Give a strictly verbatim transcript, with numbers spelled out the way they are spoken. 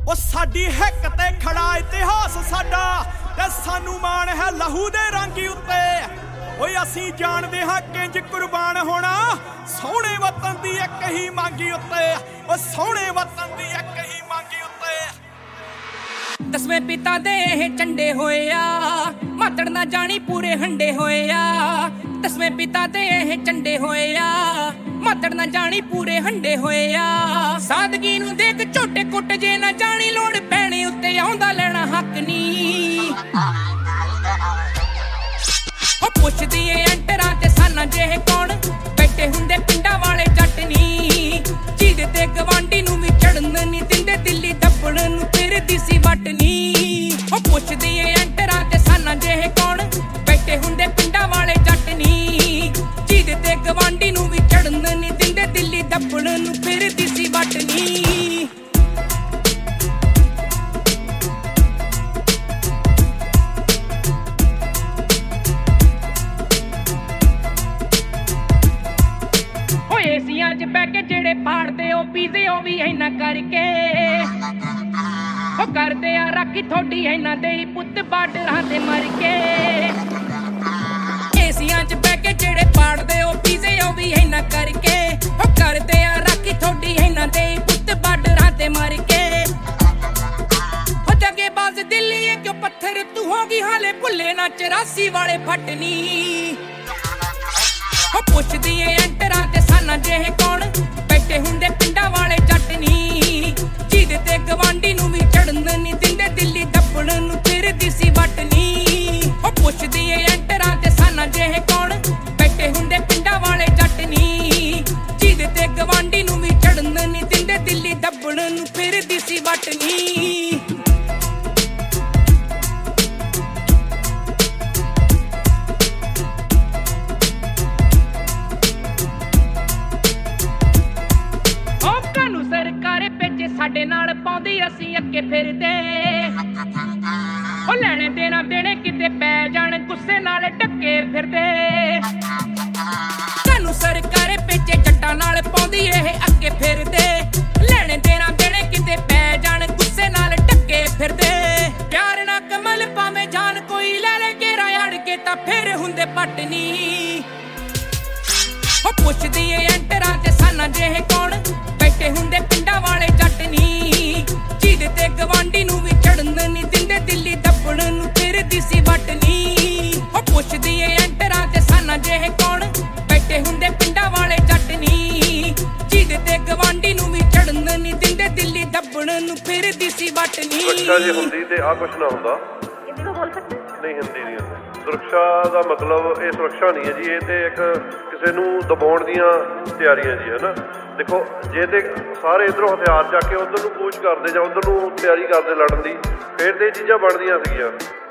ਉਹ ਸਾਡੀ ਹਿੱਕ ਤੇ ਖੜਾ ਇਤਿਹਾਸ ਸਾਡਾ ਤੇ ਸਾਨੂੰ ਮਾਣ ਹੈ ਲਹੂ ਦੇ ਰਾਂਗੀ ਉੱਤੇ। ਓਏ ਅਸੀਂ ਜਾਣਦੇ ਹਾਂ ਕਿੰਜ ਕੁਰਬਾਨ ਹੋਣਾ ਸੋਹਣੇ ਵਤਨ ਦੀ ਇੱਕ ਹੀ ਮੰਗੀ ਉੱਤੇ। ਉਹ ਸੋਹਣੇ ਵਤਨ ਦੀ ਇੱਕ ਹੀ ਮੰਗੀ ਉੱਤੇ। ਦਸਵੇਂ ਪਿਤਾ ਦੇ ਇਹ ਝੰਡੇ ਹੋਏ ਆ ਮਾਤੜ ਨਾ ਜਾਣੀ ਪੂਰੇ ਹੰਡੇ ਹੋਏ ਆ। ਦਸਵੇਂ ਪਿਤਾ ਦੇ ਇਹ ਝੰਡੇ ਹੋਏ ਆ ਮਾਤੜ ਨਾ ਜਾਣੀ ਪੂਰੇ ਹੰਡੇ ਹੋਏ ਆ। ਸਾਦਗੀ ਨੂੰ ਦੇਖ ਝੋਟੇ ਕੁੱਟ ਜੇ ਨਾ ਜਾਣੀ ਲੋੜ ਪੈਣੇ ਉੱਤੇ ਆਉਂਦਾ ਲੈਣਾ ਹੱਕ ਨੀ। ਉਹ ਪੁੱਛਦੀ ਏ ਐਂਟਰਾਂ ਤੇ ਸਾਨਾ ਜਿਹੇ ਕੌਣ ਬੈਠੇ ਹੁੰਦੇ ਪਿੰਡਾਂ ਵਾਲੇ ਜੱਟ ਨੀ। ਜਿਹਦੇ ਤੇ ਗਵਾਂਢੀ ਨੂੰ ਵੀ ਚੜਨ ਨੀ ਦਿੰਦੇ ਦਿੱਲੀ ਦੱਬਣ ਨੂੰ ਫਿਰਦੀ ਸੀ ਵੱਟ ਨੀ। ਉਹ ਪੁੱਛਦੀ ਏ ਐਂਟਰਾਂ ਤੇ ਸਾਨਾ ਜਿਹੇ ਕੌਣ ਬੈਠੇ ਹੁੰਦੇ ਪਿੰਡਾਂ ਵਾਲੇ ਜੱਟ ਨੀ। ਜਿਹਦੇ ਤੇ ਗਵਾਂਢੀ ਨੂੰ ਵੀ ਚੜਨ ਨੀ ਦਿੰਦੇ ਦਿੱਲੀ ਦੱਬਣ ਨੂੰ ਫਿਰਦੀ ਸੀ ਵੱਟ ਨੀ। ਏਸੀਆਂ 'ਚ ਬਹਿ ਕੇ ਜਿਹੜੇ ਪਾੜਦੇ ਉਹ ਪੀਂਦੇ ਉਹ ਵੀ ਇਹਨਾਂ ਕਰਕੇ। ਉਹ ਕਰਦੇ ਆ ਰਾਖੀ ਥੋੜੀ ਇਹਨਾਂ ਦੇ ਪੁੱਤ ਬਾਰਡਰਾਂ ਤੇ ਮਰ ਕੇ। ਏਸੀਆਂ 'ਚ ਬਹਿ ਕੇ ਜਿਹੜੇ ਪਾੜਦੇ ਉਹ ਪੀਂਦੇ ਉਹ ਵੀ ਇਹਨਾਂ ਕਰਕੇ। ਉਹ ਕਰਦੇ ਆ ਰਾਖੀ ਥੋੜੀ ਇਹਨਾਂ ਦੇ ਪੁੱਤ ਬਾਰਡਰਾਂ ਤੇ ਮਰ ਕੇ। ਉਹ ਜਗੇ ਬਾਜ਼ ਦਿੱਲੀ ਏ ਕਿਉਂ ਪੱਥਰ ਤੂੰ ਹੋ ਗਈ ਹਾਲੇ ਭੁੱਲੇ ਨਾ ਚੁਰਾਸੀ ਵਾਲੇ ਫੱਟ ਨੀ। ਉਹ ਪੁੱਛਦੀ ਏ ਐਂਟਰਾਂ ਤੇ ਸਾਨਾ ਜਿਹੇ ਕੌਣ ਬੈਠੇ ਹੁੰਦੇ ਪਿੰਡਾਂ ਵਾਲੇ ਜੱਟ ਨੀ। ਜਿਹਦੇ ਤੇ ਗਵਾਂਢੀ ਨੂੰ ਵੀ ਚੜਨ ਨੀ ਦਿੰਦੇ ਦਿੱਲੀ ਦੱਬਣ ਨੂੰ ਫਿਰਦੀ ਸੀ ਵੱਟ ਨੀ। ਉਹ ਪੁੱਛਦੀ ਏ ਐਂਟਰਾਂ ਤੇ ਸਾਨਾ ਜਿਹੇ ਕੌਣ ਬੈਠੇ ਹੁੰਦੇ ਪਿੰਡਾਂ ਵਾਲੇ ਜੱਟ ਨੀ। ਜਿਹਦੇ ਤੇ ਗਵਾਂਢੀ ਨੂੰ ਵੀ ਚੜਨ ਨੀ ਦਿੰਦੇ ਦਿੱਲੀ ਦੱਬਣ ਨੂੰ ਫਿਰਦੀ ਸੀ ਵੱਟ ਨੀ। ਸਰਕਾਰੇ ਭੇਜੇ ਸਾਡੇ ਨਾਲ ਪਾਉਂਦੀ ਅਸੀਂ ਅੱਗੇ ਫਿਰਦੇ। ਉਹ ਲੈਣੇ ਦੇਣਾ ਦੇਣੇ ਕਿਤੇ ਪੈ ਜਾਣ ਗੁੱਸੇ ਨਾਲ ਢੱਕੇ ਫਿਰਦੇ। ਸਾਨੂੰ ਸਰਕਾਰੇ ਭੇਜੇ ਜੱਟਾਂ ਨਾਲ ਪਾਉਂਦੀ ਇਹ ਅੱਗੇ ਫਿਰਦੇ। ਲੈਣੇ ਦੇਣਾ ਦੇਣੇ ਕਿਤੇ ਪੈ ਜਾਣ ਗੁੱਸੇ ਨਾਲ ਢੱਕੇ ਫਿਰਦੇ। ਪਿਆਰ ਨਾ ਕਮਲ ਭਾਵੇਂ ਜਾਨ ਕੋਈ ਲੈ ਲੈ ਘੇਰਾ ਅੜ ਕੇ ਤਾਂ ਫਿਰ ਹੁੰਦੇ ਪੱਟ ਨੀ। ਉਹ ਪੁੱਛਦੀ ਏ ਐਂਟਰਾਂ ਤੇ ਸਾਨਾ ਜਿਹੇ ਕੌਣ ਬੈਠੇ ਹੁੰਦੇ ਪਿੰਡਾਂ ਵਾਲੇ ਜੱਟ ਨੀ। ਜਿਹਦੇ ਤੇ ਗਵਾਂਢੀ ਨੂੰ ਵੀ ਚੜਨ ਨੀ ਦਿੰਦੇ ਦਿੱਲੀ ਦੱਬਣ ਨੂੰ ਫਿਰਦੀ ਸੀ ਵੱਟ ਨੀ। ਉਹ ਪੁੱਛਦੀ ਏ ਐਂਟਰਾਂ ਤੇ ਸਾਨਾ ਜਿਹੇ ਕੌਣ ਬੈਠੇ ਹੁੰਦੇ ਪਿੰਡਾਂ ਵਾਲੇ ਜੱਟ ਨੀ। ਜਿਹਦੇ ਤੇ ਗਵਾਂਢੀ ਨੂੰ ਵੀ ਚੜਨ ਨੀ ਦਿੰਦੇ ਦਿੱਲੀ ਦੱਬਣ ਨੂੰ ਫਿਰਦੀ ਸੀ ਵੱਟ ਨੀ। ਸੁਰੱਖਿਆ ਜੇ ਹੁੰਦੀ ਤੇ ਆਹ ਕੁਛ ਨਾ ਹੁੰਦਾ। ਨਹੀਂ ਹਿੰਦੀ ਨਹੀਂ ਹੁੰਦੀ। ਸੁਰੱਖਿਆ ਦਾ ਮਤਲਬ ਇਹ ਸੁਰੱਖਿਆ ਨਹੀਂ ਹੈ ਜੀ, ਇਹ ਤੇ ਇੱਕ ਕਿਸੇ ਨੂੰ ਦਬਾਉਣ ਦੀਆਂ ਤਿਆਰੀਆਂ ਜੀ, ਹੈ ਨਾ। ਦੇਖੋ ਜੇ ਤੇ ਸਾਰੇ ਇੱਧਰੋਂ ਹਥਿਆਰ ਚੱਕ ਕੇ ਉੱਧਰ ਨੂੰ ਕੂਚ ਕਰਦੇ ਜਾਂ ਉੱਧਰ ਨੂੰ ਤਿਆਰੀ ਕਰਦੇ ਲੜਨ ਦੀ, ਫਿਰ ਤੇ ਇਹ ਚੀਜ਼ਾਂ ਬਣਦੀਆਂ ਸੀਗੀਆਂ।